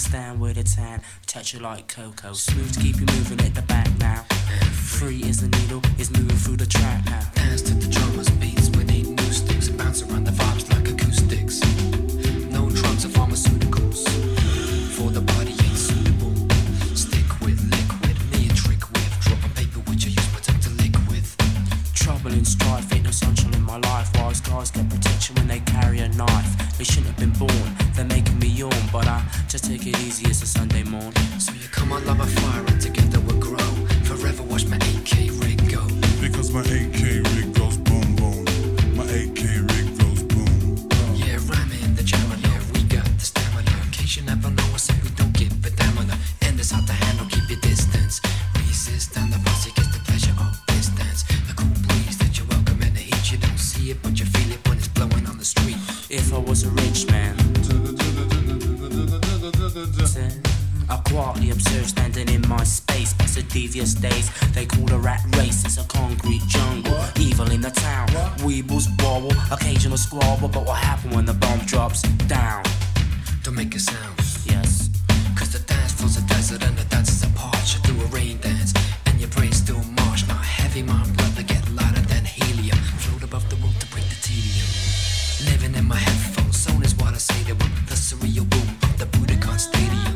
stand with a tan, touch you like cocoa. Smooth to keep you moving at the back now. Free as the needle is moving through the track now. Dance to the drummers beats, we need new sticks. Bounce around the vibes like acoustics. No drugs or pharmaceuticals. For the body ain't suitable. Stick with liquid, me a trick with. Drop on paper which I use my tongue to lick with. Trouble and strife, ain't no sunshine in my life. Wise guys get protection when they carry a knife. They shouldn't have been born, they're making me yawn. But I just take it easy, it's a Sunday morn. So you come on, love a fire and together we'll grow. Forever watch my AK rig go. Because my AK rig goes boom boom. My AK rig goes boom. Yeah, rhyming in the jammer, yeah, we got the stamina. In case you never know, I say we don't give a damn on. And it's hard to handle, keep your distance. Resist and the posse gets the pleasure of distance. The cool breeze that you welcome in the heat. You don't see it, but you feel it when it's blowing on the street. If I was a rich man, I quietly observe standing in my space. Past the devious days, they call a rat race. It's a concrete jungle, evil in the town. Weebles wobble, occasional squabble. But what happened when the bomb drops down? Don't make a sound. Yes. Cause the dance floor's a desert and the dancers apart. You do a rain dance and your brain's still marsh. Not heavy, my brother, get lighter than helium. Float above the road to break the tedium. Living in my headphones, zone is what I say to them. The surreal boom of the Budokan Stadium.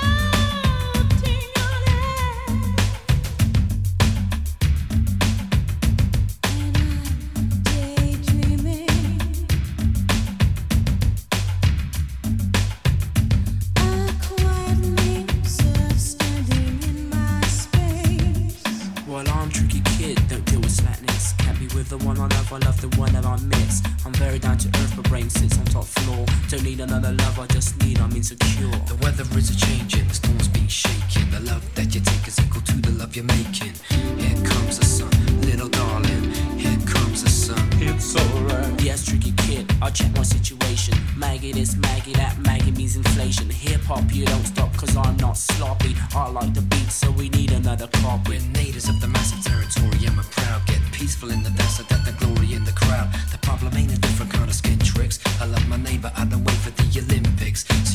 The one I love the one that I miss. I'm very down to earth, my brain sits on top floor. Don't need another love, I just need, I'm insecure. The weather is a changing, the storm's been shaking. The love that you take is equal to the love you're making. Here comes the sun, little darling. Here comes the sun. It's alright. Yes, tricky kid, I'll check my situation. Maggie this, Maggie that, Maggie means inflation. Hip hop, you don't stop, cause I'm not sloppy. I like the beat, so we need another copy. We're natives of the massive territory, and we're proud. Get peaceful in the desert, that the glory in the crowd. The problem ain't a different kind of skin tricks. I love my neighbor, I don't wait for the Olympics.